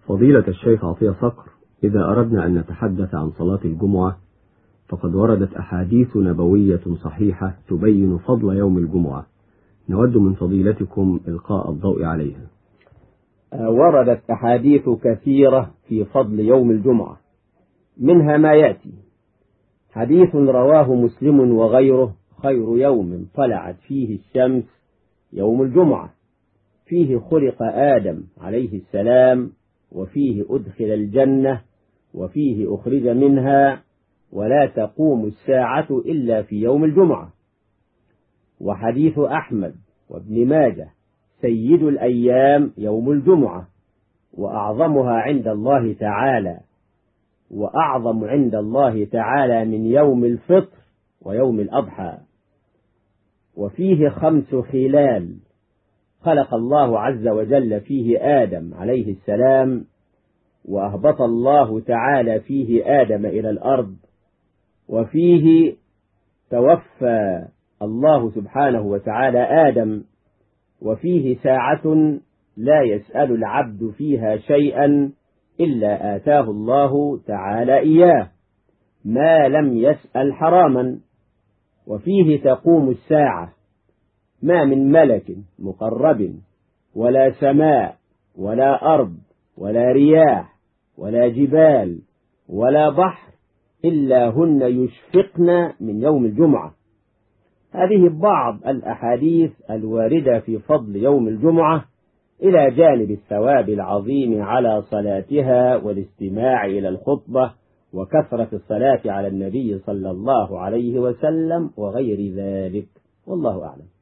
فضيلة الشيخ عطية صقر، إذا أردنا أن نتحدث عن صلاة الجمعة فقد وردت أحاديث نبوية صحيحة تبين فضل يوم الجمعة، نود من فضيلتكم إلقاء الضوء عليها. وردت أحاديث كثيرة في فضل يوم الجمعة، منها ما يأتي: حديث رواه مسلم وغيره: خير يوم طلعت فيه الشمس يوم الجمعة، فيه خلق آدم عليه السلام، وفيه أدخل الجنة، وفيه أخرج منها، ولا تقوم الساعة إلا في يوم الجمعة. وحديث أحمد وابن ماجه: سيد الأيام يوم الجمعة، وأعظمها عند الله تعالى، وأعظم عند الله تعالى من يوم الفطر ويوم الأضحى. وفيه 5 خلال خلق الله عز وجل فيه آدم عليه السلام، وأهبط الله تعالى فيه آدم إلى الأرض، وفيه توفى الله سبحانه وتعالى آدم، وفيه ساعة لا يسأل العبد فيها شيئا إلا آتاه الله تعالى إياه ما لم يسأل حراما. وفيه تقوم الساعة، ما من ملك مقرب ولا سماء ولا أرض ولا رياح ولا جبال ولا بحر إلا هن يشفقن من يوم الجمعة. هذه بعض الأحاديث الواردة في فضل يوم الجمعة، إلى جانب الثواب العظيم على صلاتها والاستماع إلى الخطبة وكثرة الصلاة على النبي صلى الله عليه وسلم وغير ذلك، والله أعلم.